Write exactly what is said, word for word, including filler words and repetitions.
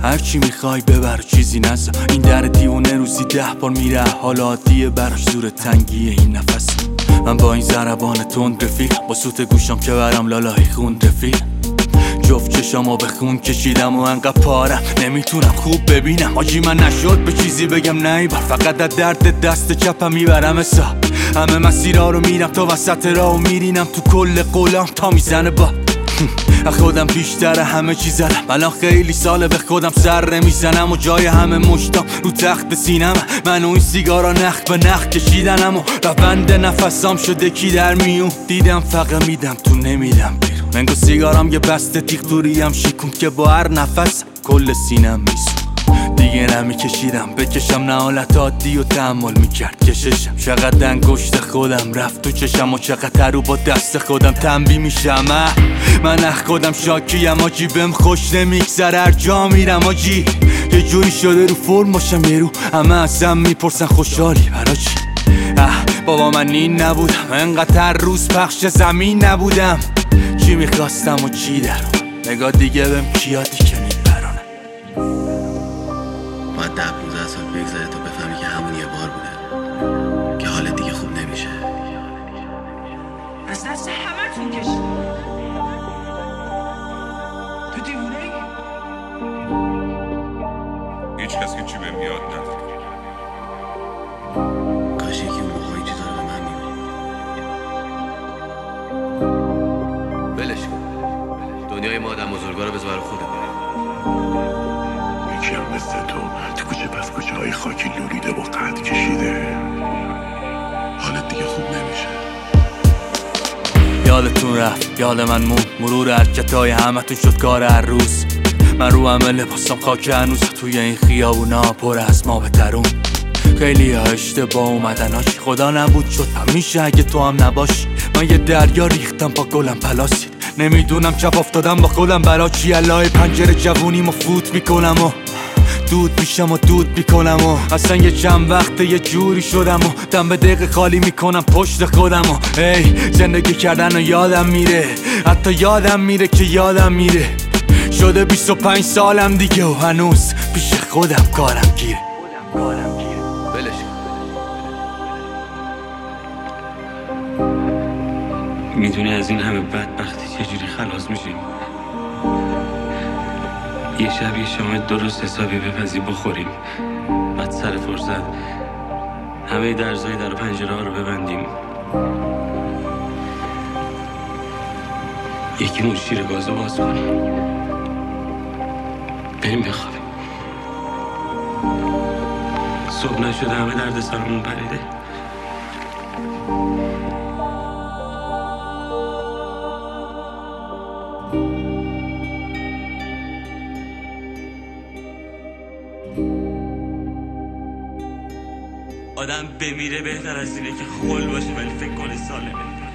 هرچی میخوای ببر چیزی نزا. این در دیونه روزی ده بار میره، حال عادیه براش زور تنگیه این نفس. من با این ضربان تند رفیق، با سوت گوشم که برم لالای خون رفیق. جفت چشامو به خون کشیدم و انقدر پارم نمیتونم خوب ببینم. آجی من نشد به چیزی بگم نه بار، فقط از درد دست چپم میبرم حساب. همه مسیرها رو میرم تا وسط راه و میرینم تو کل قولم تا میزنه با خودم بیشتر همه چیز زدم. الان خیلی ساله به خودم سر نمیزنم و جای همه مشتام رو تخت سینم. من و این سیگارا نخ به نخ کشیدنم و روند نفسام شده کی در میون. دیدم فقط میدم تو نمیدم بیرون. منگو سیگارام یه بسته تیغ توریم شیکون که با هر نفس کل سینم میسون. دیگه نمیکشیدم بکشم، نه حالت عادی و تحمل میکرد کششم. چقدر انگشت خودم رفت تو چشم و چقدر رو با دست خودم تنبیه میشم. من اخ خودم شاکیم آجی، بهم خوش نمیگذره هر جا میرم آجی. یه جوری شده رو فرم باشم یه رو همه ازم میپرسن خوشحالی برا چی. اه بابا من این نبودم، انقدر هر روز پخش زمین نبودم. چی میخواستم و چی درم، نگاه دیگه بهم کیادی که میبرانم. باید ده پونزده سال بگذره تا بفهمی که همون یه بار بوده که حالت دیگه خوب نمیشه. از دست همه تون کشید. تو دیوونه ای؟ هیچ کس که چی بهم یاد نداره. کاش یکی اون موقع این چیزا رو به من میگفت. ولش کن، دنیای ما آدم بزرگا رو بذار خودت. یکی هم مثل تو تو کوچه پس کوچه های خاکی لولیده و قد کشیده، حالت دیگه خوب نمیشه. یادتون رفت یاد من مون، مرور حرکتای همتون شد کار هر روز. من رو همه لباسم خاک هنوز، توی این خیابونا پر از ما بترون. خیلی ها اشتباه اومدن هاچی، خدا نبود شد همیشه اگه تو هم نباشی. من یه دریا ریختم با گلم پلاسید، نمیدونم چپ افتادم با خودم برا چی. الهی پنجره جوونیمو فوت میکنم و دود میشم و دود میکنم و اصلا یه چند وقته یه جوری شدم و دم به دقیقه خالی میکنم پشت خودم و ای زندگی کردن و یادم میره، حتی یادم میره که یادم میره. شده بیست و پنج سالم دیگه و هنوز پیش خودم کارم گیره. ولش کن. میدونی از این همه بدبختی چجوری خلاص میشیم؟ یه شب یه شام درست حسابی بپزی بخوریم، بعد سر فرصت همه درزای در و پنجره ها رو ببندیم، یکی مون شیر گازو باز کنیم، بریم بخوابیم. صبح نشده همه درد سرمون پریده. آدم بمیره بهتر از اینه که خول باشه ولی فکر کنه سالمه.